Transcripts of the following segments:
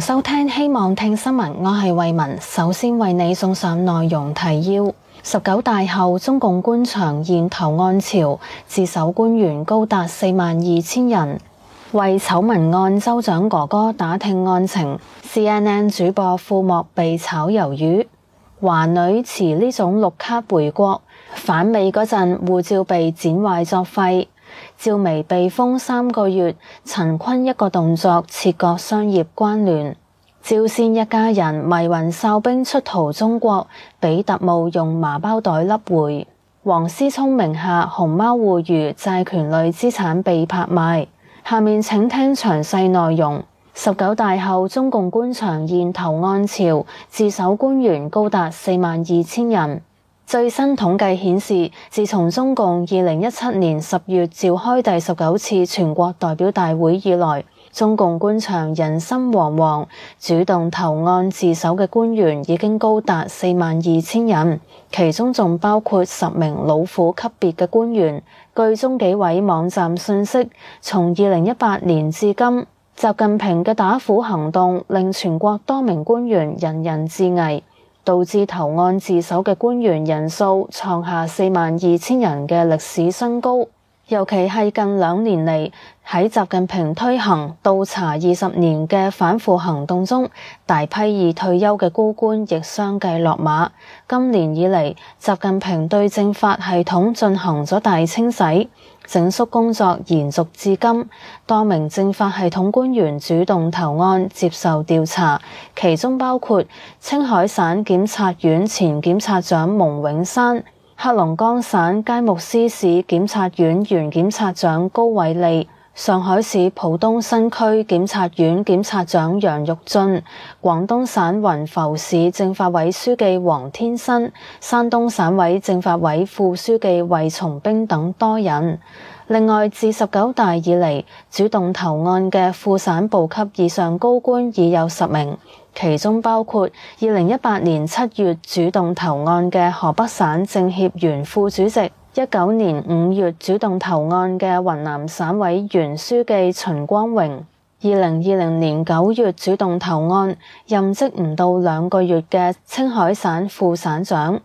收聽希望聽新聞，我係慧雯，首先為你送上內容提要。19大後，中共官場現投案潮，自首官員高達42000人。為醜聞案州長哥哥打聽案情， CNN 主播傅莫被炒魷魚。華女持呢種綠卡回國，返美嗰陣護照被剪壞作廢。趙薇被封3個月，陳坤一個動作切割商業關聯。趙倩一家人迷暈哨兵出逃中國，俾特務用麻包袋笠回。王思聰名下熊貓互娛債權類資產被拍賣。下面請聽詳細內容。19大後，中共官場現投案潮，自首官員高達42000人。最新統計顯示，自從中共2017年10月召開第19次全國代表大會以來，中共官場人心惶惶，主動投案自首嘅官員已經高達42000人，其中仲包括10名老虎級別嘅官員。據中紀委網站信息，從2018年至今，習近平嘅打虎行動令全國多名官員人人自危，導致投案自首嘅官員人數創下42000人嘅歷史新高。尤其係近2年嚟，喺習近平推行倒查20年嘅反腐行動中，大批已退休嘅高官亦相繼落馬。今年以嚟，習近平對政法系統進行咗大清洗，整肅工作延續至今，多名政法系統官員主動投案接受調查，其中包括青海省檢察院前檢察長蒙永山、黑龍江省佳木斯市檢察院原檢察長高偉利、上海市浦東新區檢察院檢察長楊玉俊、廣東省雲浮市政法委書記黃天新、山東省委政法委副書記衛松兵等多人。另外，自19大以嚟，主動投案嘅副省部級以上高官已有10名，其中包括2018年7月主動投案嘅河北省政協原副主席，19年5月主動投案嘅雲南省委原書記秦光榮，2020年9月主動投案，任職唔到2個月嘅青海省副省長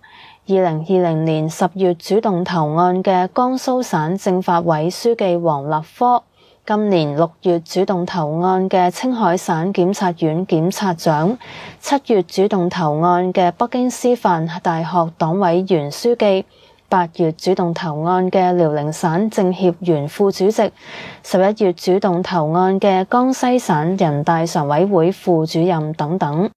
，2020年10月主動投案嘅江蘇省政法委書記王立科，今年6月主動投案嘅青海省檢察院檢察長，7月主動投案嘅北京師範大學黨委原書記，8月主動投案嘅遼寧省政協原副主席，11月主動投案嘅江西省人大常委會副主任等等。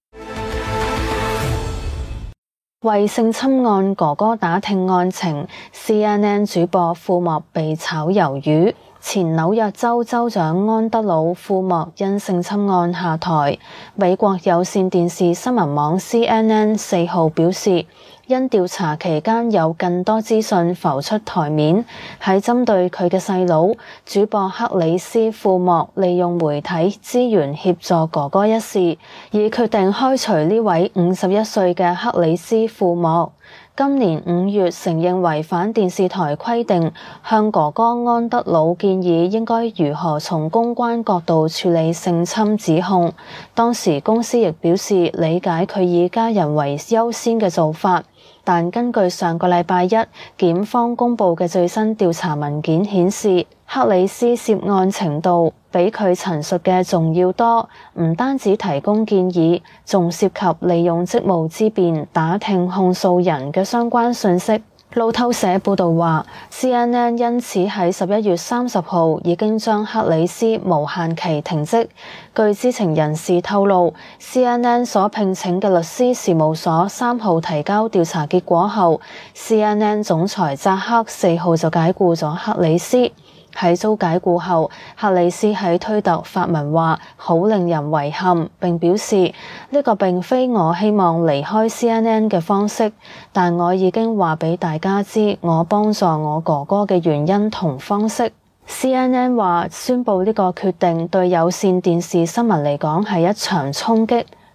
為性侵案哥哥打聽案情， CNN 主播傅莫被炒魷魚。前紐約州州長安德魯·傅莫因性侵案下台。美國有線電視新聞網 CNN 4號表示，因調查期間有更多資訊浮出台面，喺針對佢嘅細佬主播克里斯·傅莫利用媒體資源協助哥哥一事，已決定開除呢位51歲嘅克里斯·傅莫。今年5月承認違反電視台規定，向哥哥安德魯建議應該如何從公關角度處理性侵指控。當時公司亦表示理解佢以家人為優先嘅做法，但根據上個禮拜一檢方公佈嘅最新調查文件顯示，克里斯涉案程度比佢陳述嘅仲要多，唔單止提供建議，仲涉及利用職務之便打聽控訴人嘅相關訊息。路透社報道話， CNN 因此喺11月30號已經將克里斯無限期停職。據知情人士透露， CNN 所聘請嘅律師事務所3號提交調查結果後， CNN 總裁扎克4號就解僱咗克里斯。喺遭解僱後，克里斯喺推特發文話好令人遺憾，並表示呢個並非我希望離開 CNN 嘅方式，但我已經話俾大家知我幫助我哥哥嘅原因同方式。CNN 話宣佈呢個決定對有線電視新聞嚟講係一場衝擊。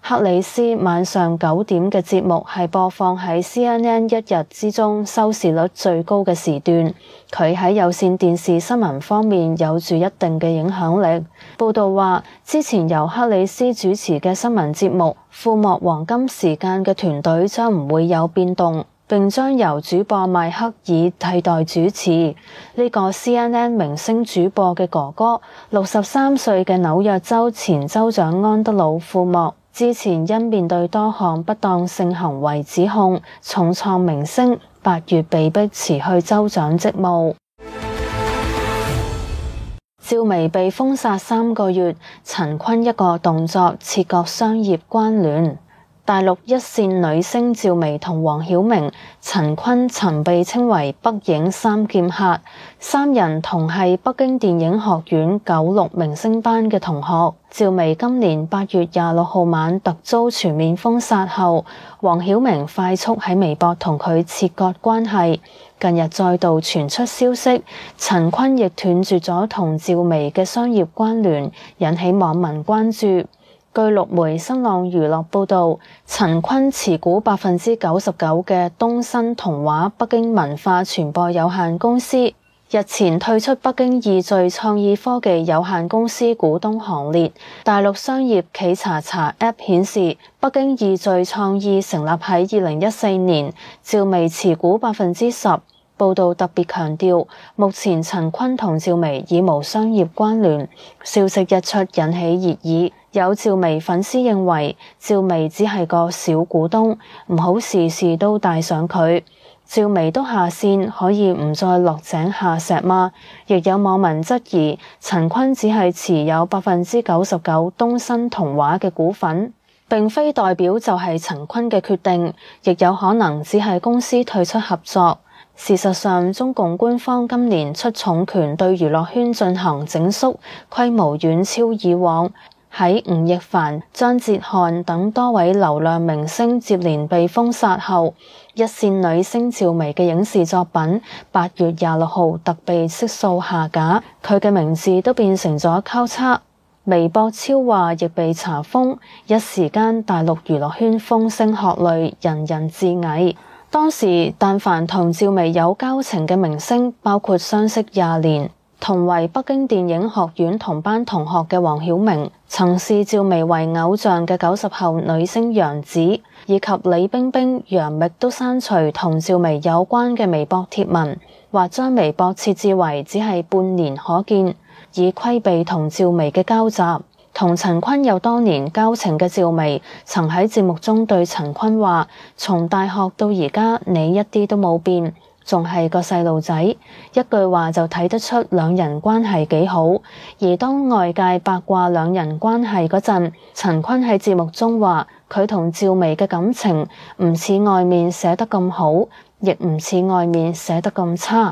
克里斯晚上9點嘅節目係播放喺 CNN 一日之中收視率最高嘅時段，佢喺有線電視新聞方面有住一定嘅影響力。報道話，之前由克里斯主持嘅新聞節目庫莫黃金時間嘅團隊將唔會有變動，並將由主播邁克爾替代主持。呢個 CNN 明星主播嘅哥哥，63歲嘅紐約州前州長安德魯庫莫，之前因面對多項不當性行為指控，重創明星，8月被迫辭去州長職務。趙薇被封殺3個月，陳坤一個動作切割商業關聯。大陸一線女星趙薇同黃曉明、陳坤曾被稱為北影三劍客，三人同係北京電影學院96明星班嘅同學。趙薇今年8月26號晚突遭全面封殺後，黃曉明快速喺微博同佢切割關係。近日再度傳出消息，陳坤亦斷絕咗同趙薇嘅商業關聯，引起網民關注。據陸媒新浪娛樂報道，陳坤持股99%嘅東新童話北京文化傳播有限公司，日前退出北京易聚創意科技有限公司股東行列。大陸商業企查查 App 顯示，北京易聚創意成立喺2014年，趙薇持股10%。報道特別強調，目前陳坤同趙薇已無商業關聯。消息一出引起熱議，有趙薇粉絲認為趙薇只係個小股東，唔好事事都帶上佢。趙薇都下線，可以唔再落井下石嗎？亦有網民質疑陳坤只係持有99%東新童話嘅股份，並非代表就係陳坤嘅決定，亦有可能只係公司退出合作。事實上，中共官方今年出重拳對娛樂圈進行整肅，規模遠超以往。喺吳亦凡、張哲瀚等多位流量明星接連被封殺後，一線女星趙薇嘅影視作品8月26號特被悉數下架，佢嘅名字都變成咗交叉。微博超話亦被查封，一時間大陸娛樂圈風聲鶴唳，人人自危。當時但凡同趙薇有交情嘅明星，包括相識20年、同為北京電影學院同班同學嘅黃曉明，曾視趙薇為偶像嘅90後女星楊紫，以及李冰冰、楊冪都刪除同趙薇有關嘅微博貼文，或將微博設置為只係半年可見，以規避同趙薇嘅交集。同陳坤有多年交情嘅趙薇，曾喺節目中對陳坤話：從大學到而家，你一啲都冇變，仲係個細路仔。一句話就睇得出兩人關係幾好。而當外界八卦兩人關係嗰陣，陳坤喺節目中話：佢同趙薇嘅感情唔似外面寫得咁好，亦唔似外面寫得咁差。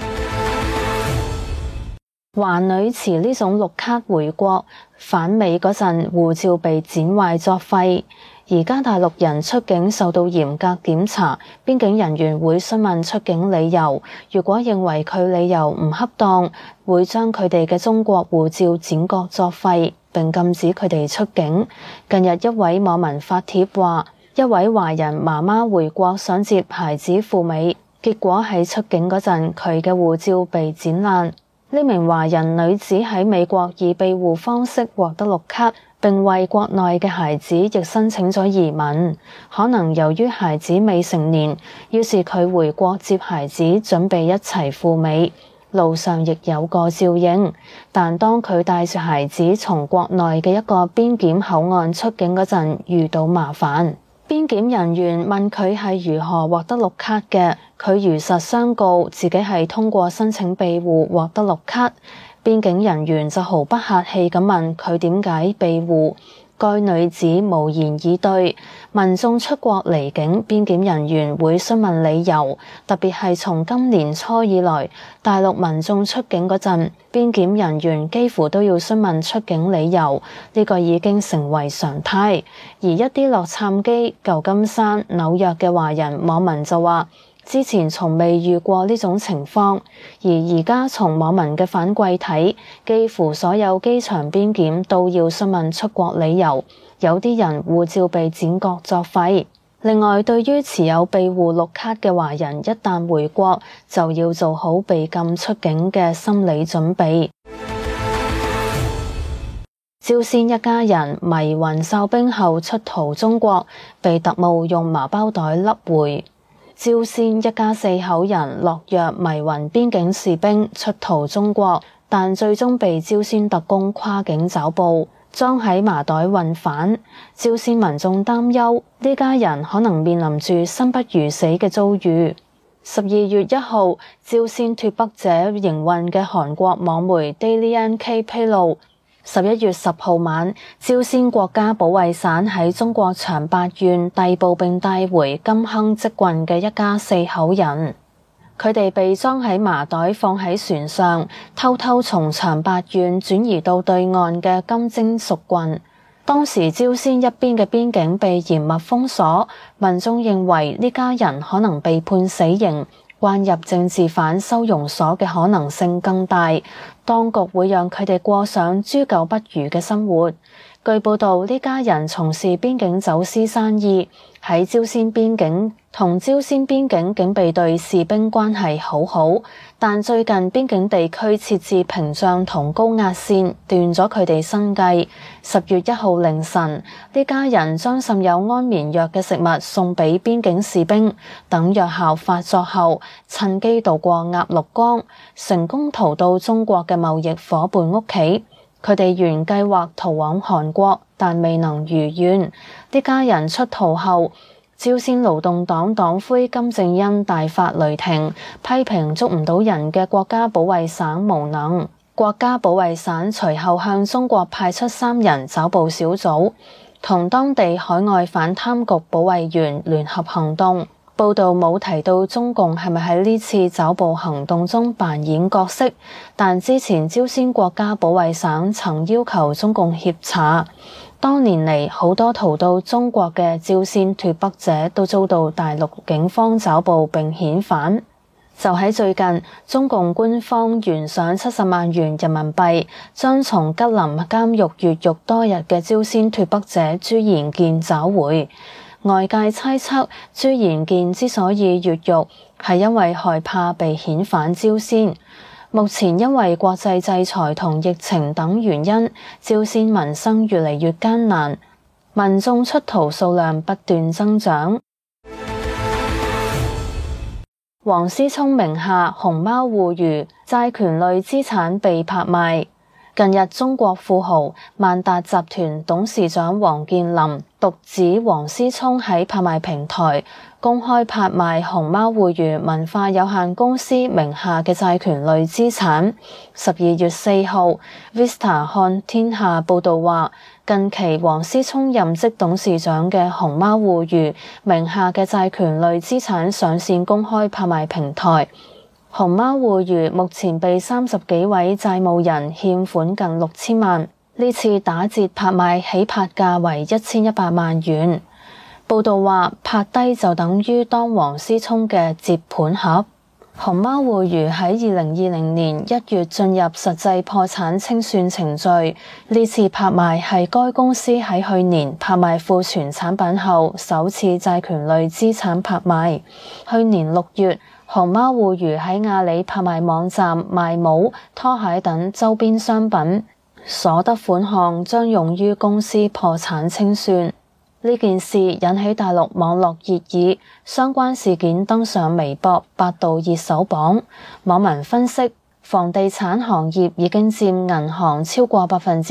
華女持呢種綠卡回國，返美嗰陣護照被剪壞作廢。而家大陸人出境受到嚴格檢查，邊境人員會詢問出境理由，如果認為佢理由唔恰當，會將佢哋嘅中國護照剪割作廢，並禁止佢哋出境。近日一位網民發帖話，一位華人媽媽回國想接孩子赴美，結果喺出境嗰陣佢嘅護照被剪爛。呢名華人女子喺美國以庇護方式獲得綠卡，並為國內嘅孩子亦申請咗移民。可能由於孩子未成年，於是佢回國接孩子，準備一齊赴美。路上亦有個照應，但當佢帶住孩子從國內嘅一個邊檢口岸出境嗰陣，遇到麻煩。邊檢人員問佢係如何獲得綠卡嘅，佢如實相告自己係通過申請庇護獲得綠卡。邊境人員就毫不客氣咁問佢點解庇護，該女子無言以對。民眾出國離境，邊檢人員會詢問理由，特別係從今年初以來，大陸民眾出境嗰陣，邊檢人員幾乎都要詢問出境理由，呢個已經成為常態。而一啲洛杉磯、舊金山、紐約嘅華人網民就話，之前從未遇過呢種情況，而家從網民嘅反饋睇，幾乎所有機場邊檢都要詢問出國理由。 有啲人護照被剪角作廢。另外，對於持有庇護綠卡嘅華人，一旦回國就要做好被禁出境嘅心理準備。朝鮮一家人迷暈哨兵後出逃中國，被特務用麻包袋笠回。朝鮮一家4口人落藥迷暈邊境士兵出逃中國，但最終被朝鮮特工跨境抓捕，裝喺麻袋運返。朝鮮民眾擔憂呢家人可能面臨住生不如死嘅遭遇。12月1號，朝鮮脫北者營運嘅韓國網媒 Daily NK 披露，11月10號晚，朝鮮國家保衛省喺中國長白縣逮捕並帶回金亨積郡嘅一家4口人。佢哋被裝喺麻袋放喺船上，偷偷從長白縣轉移到對岸嘅金精蜀郡。當時朝鮮一邊嘅邊境被嚴密封鎖，民眾認為呢家人可能被判死刑，關入政治犯收容所嘅可能性更大，當局會讓佢哋過上豬狗不如嘅生活。據報道，呢家人從事邊境走私生意，喺朝鮮邊境同朝鮮邊境警備隊士兵關係好好，但最近邊境地區設置屏障同高壓線，斷咗佢哋生計。10月1號凌晨，呢家人將滲有安眠藥嘅食物送俾邊境士兵，等藥效發作後，趁機渡過鴨綠江，成功逃到中國嘅貿易夥伴屋企。佢哋原計劃逃往韓國，但未能如願。呢家人出逃後，朝鮮勞動黨黨魁金正恩大發雷霆，批評捉唔到人嘅國家保衛省無能。國家保衛省隨後向中國派出3人抓捕小組，同當地海外反貪局保衛員聯合行動。報道冇提到中共係咪喺呢次抓捕行動中扮演角色，但之前朝鮮國家保衛省曾要求中共協查。多年嚟，好多逃到中國嘅朝鮮脫北者都遭到大陸警方抓捕並遣返。就喺最近，中共官方懸賞70萬元人民幣，將從吉林監獄越獄多日嘅朝鮮脫北者朱延健找回。外界猜測朱延健之所以越獄，係因為害怕被遣返朝鮮。目前因為國際制裁同疫情等原因，朝鮮民生越嚟越艱難，民眾出逃數量不斷增長。王思聰名下熊貓互娛債權類資產被拍賣。近日，中國富豪萬達集團董事長王健林獨指王思聰喺拍賣平台公開拍賣熊貓互娛文化有限公司名下嘅債權類資產。12月4號 Vista 看天下報道話，近期王思聰任職董事長嘅熊貓互娛名下嘅債權類資產上線公開拍賣平台。熊貓互娛目前被30幾位債務人欠款近6000萬，呢次打折拍賣起拍價為1100萬元。報道話，拍低就等於當王思聰嘅接盤俠。熊貓互娛喺2020年1月進入實際破產清算程序，呢次拍賣係該公司喺去年拍賣庫存產品後首次債權類資產拍賣。去年6月，熊貓互娛喺阿里拍賣網站賣帽、拖鞋等周邊商品，所得款項將用於公司破產清算。呢件事引起大陸網絡熱議，相關事件登上微博、百度熱搜榜。網民分析，房地產行業已經佔銀行超過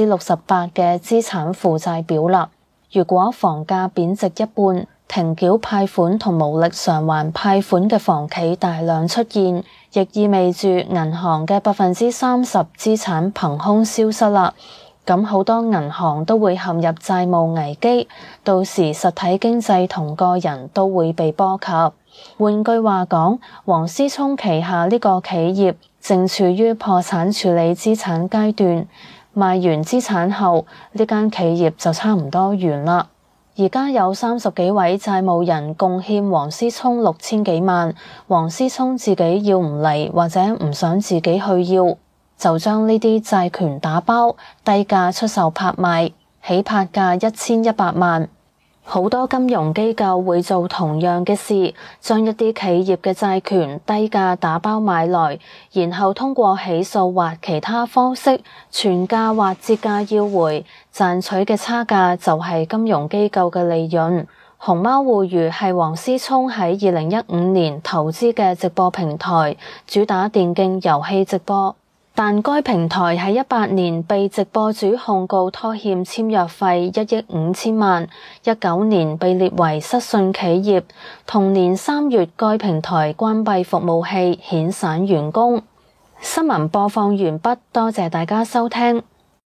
68%嘅資產負債表啦。如果房價貶值一半，停繳派款同無力償還派款嘅房企大量出現，亦意味住銀行嘅30%資產憑空消失啦。咁好多銀行都會陷入債務危機，到時實體經濟同個人都會被波及。換句話講，王思聰旗下呢個企業正處於破產處理資產階段，賣完資產後，呢間企業就差唔多完啦。而家有30幾位債務人共欠王思聰6000幾萬，王思聰自己要唔嚟或者唔想自己去要，就將呢啲債權打包低價出售拍賣。 起拍價1100萬。好多金融機構會做同樣嘅事，將一啲企業嘅債權低價打包買來，然後通過起訴或其他方式全價或折價要回，賺取嘅差價就係金融機構嘅利潤。熊貓互娛係王思聰喺2015年投資嘅直播平台，主打電競遊戲直播。但該平台喺2018年被直播主控告拖欠簽約費1億5千萬，19年被列為失信企業。同年3月，該平台關閉服務器，遣散員工。新聞播放完畢，多謝大家收聽。